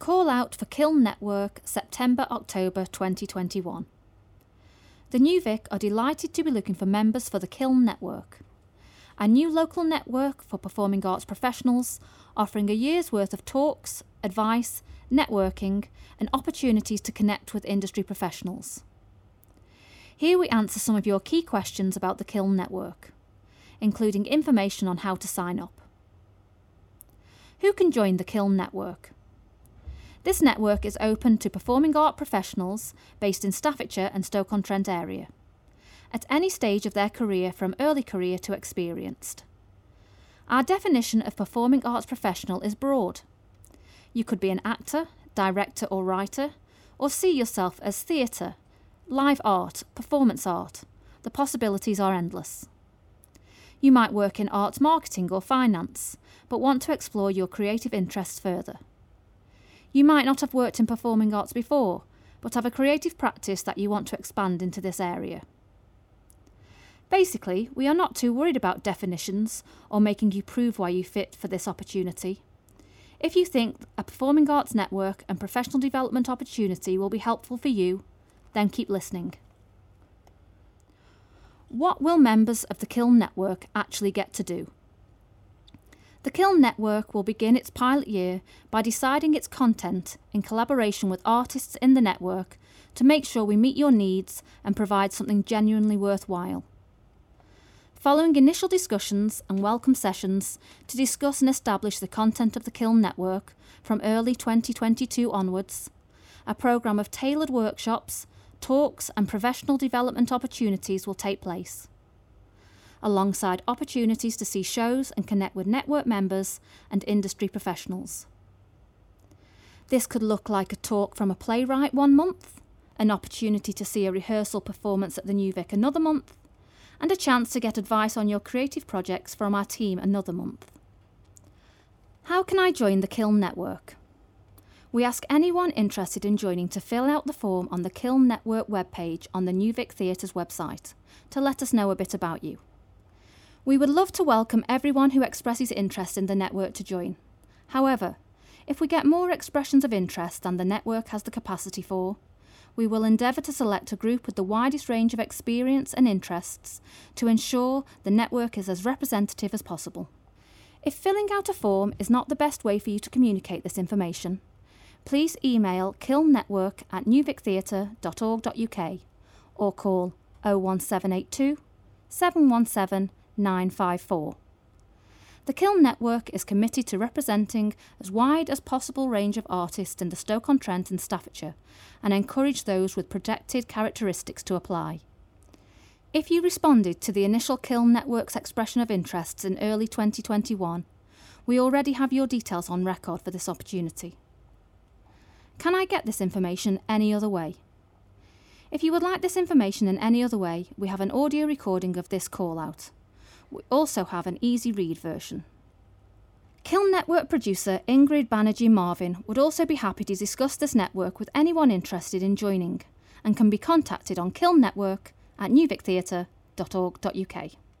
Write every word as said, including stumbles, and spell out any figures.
Call out for Kiln Network September-October twenty twenty-one. The New Vic are delighted to be looking for members for the Kiln Network, a new local network for performing arts professionals offering a year's worth of talks, advice, networking and opportunities to connect with industry professionals. Here we answer some of your key questions about the Kiln Network, including information on how to sign up. Who can join the Kiln Network? This network is open to performing art professionals based in Staffordshire and Stoke-on-Trent area, at any stage of their career from early career to experienced. Our definition of performing arts professional is broad. You could be an actor, director or writer, or see yourself as theatre, live art, performance art. The possibilities are endless. You might work in arts marketing or finance, but want to explore your creative interests further. You might not have worked in performing arts before, but have a creative practice that you want to expand into this area. Basically, we are not too worried about definitions or making you prove why you fit for this opportunity. If you think a performing arts network and professional development opportunity will be helpful for you, then keep listening. What will members of the Kiln Network actually get to do? The Kiln Network will begin its pilot year by deciding its content in collaboration with artists in the network to make sure we meet your needs and provide something genuinely worthwhile. Following initial discussions and welcome sessions to discuss and establish the content of the Kiln Network from early twenty twenty-two onwards, a programme of tailored workshops, talks and professional development opportunities will take place, alongside opportunities to see shows and connect with network members and industry professionals. This could look like a talk from a playwright one month, an opportunity to see a rehearsal performance at the New Vic another month, and a chance to get advice on your creative projects from our team another month. How can I join the Kiln Network? We ask anyone interested in joining to fill out the form on the Kiln Network webpage on the New Vic Theatre's website to let us know a bit about you. We would love to welcome everyone who expresses interest in the network to join. However, if we get more expressions of interest than the network has the capacity for, we will endeavour to select a group with the widest range of experience and interests to ensure the network is as representative as possible. If filling out a form is not the best way for you to communicate this information, please email kilnnetwork at newvictheatre dot org dot U K or call oh one seven eight two, seven one seven, nine five four. The Kiln Network is committed to representing as wide as possible range of artists in the Stoke-on-Trent and Staffordshire and encourage those with protected characteristics to apply. If you responded to the initial Kiln Network's expression of interests in early twenty twenty-one, we already have your details on record for this opportunity. Can I get this information any other way? If you would like this information in any other way, we have an audio recording of this call out. We also have an easy read version. Kiln Network producer Ingrid Banerjee Marvin would also be happy to discuss this network with anyone interested in joining and can be contacted on kilnnetwork at newvictheatre dot org dot U K.